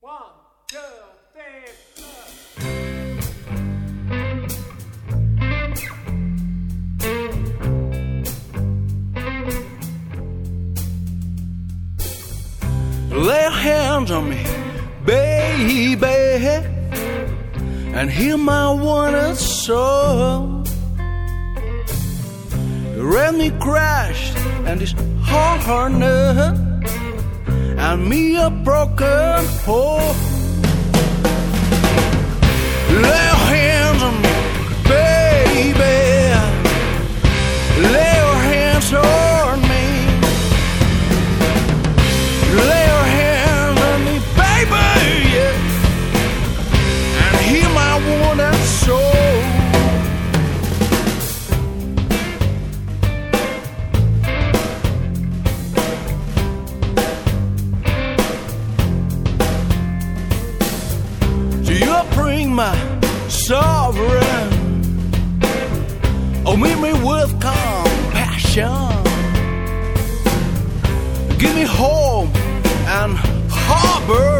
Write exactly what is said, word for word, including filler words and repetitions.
One, two, three, four. Lay your hands on me, baby, and heal my wanted soul. You let me crash and this harness, and me a broken heart. Lay your hands on me, baby. Lay your hands on me. Lay your hands on me, baby, yeah, and heal my wounded soul. So you bring my sovereign, oh, meet me with compassion. Give me home and harbor.